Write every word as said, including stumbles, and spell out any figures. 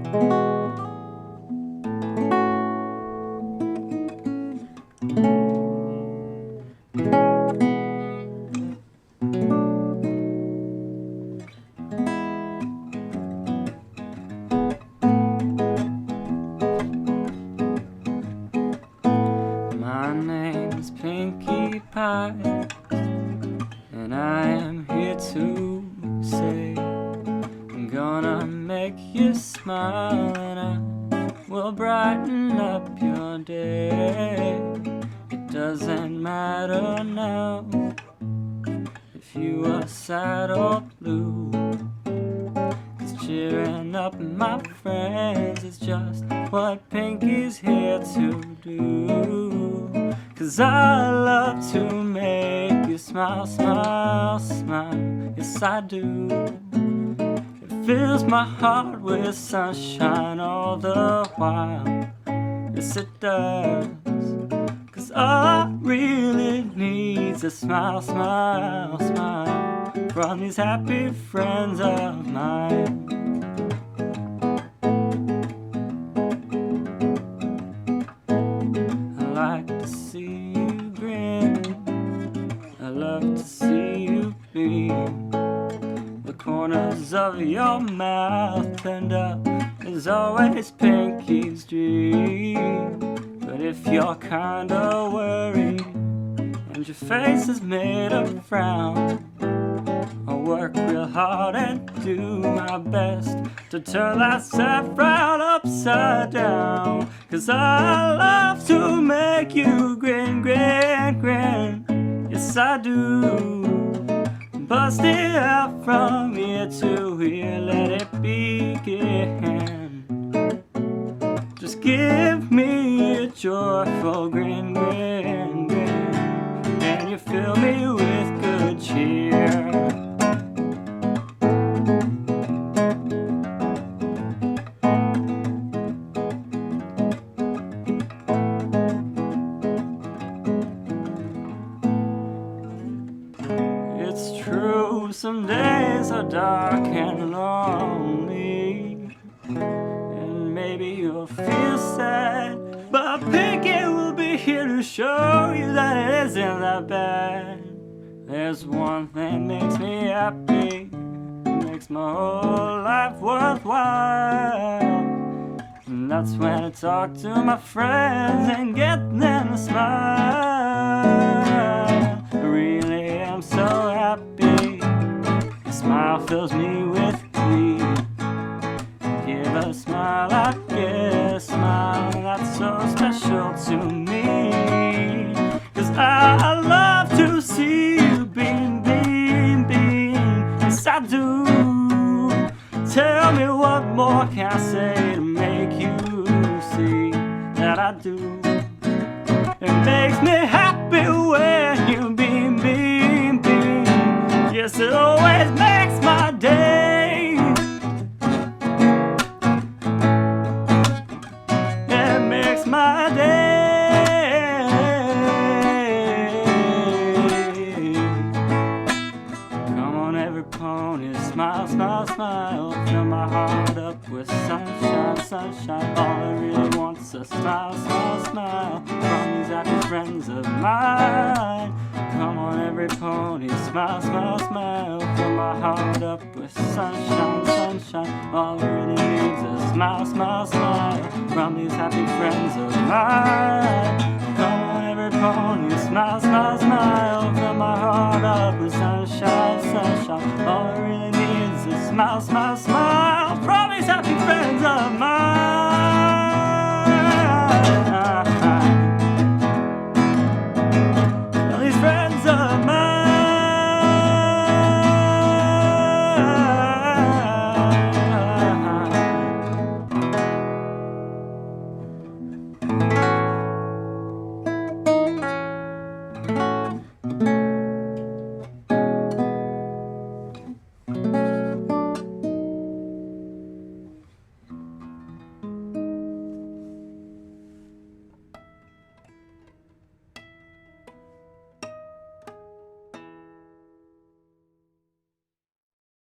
My name's Pinkie Pie, and I am here to say I'm gonna make you smile, and I will brighten up your day. It doesn't matter now if you are sad or blue, 'cause cheering up my friends is just what Pinkie's here to do. 'Cause I love to make you smile, smile, smile, yes I do. It fills my heart with sunshine all the while, yes it does. 'Cause all I really need is a smile, smile, smile from these happy friends of mine. I like to see you grin, I love to see you beam. The corners of your mouth and up is always Pinkie's dream. But if you're kinda worried and your face is made of frown, I'll work real hard and do my best to turn that sad frown upside down. 'Cause I love to make you grin, grin, grin, yes I do. Bust it out from ear to ear, let it begin. Just give me a joyful grin, grin, grin, and you fill me with good cheer. It's true, some days are dark and lonely, and maybe you'll feel sad, but Pinkie will be here to show you that it isn't that bad. There's one thing makes me happy, makes my whole life worthwhile, and that's when I talk to my friends and get them to smile. I really am so happy, a smile fills me with glee. Give a smile, I get a smile, that's so special to me. 'Cause I love to see you beam, beam, beam, yes I do. Tell me what more can I say to make you see that I do. It makes me happy when you beam, beam, beam, yes it always makes my day. It makes my day. Come on every pony, smile, smile, smile, fill my heart up with sunshine, sunshine. All I really want's a smile, smile, smile from these happy friends of mine. Come on every pony, smile, smile, smile, fill my heart up with sunshine, sunshine. All I really needs is a smile, smile, smile from these happy friends of mine. Come on every pony, smile, smile, smile, fill my heart up with sunshine, sunshine. All I really need is a smile, smile, smile from these happy friends of mine.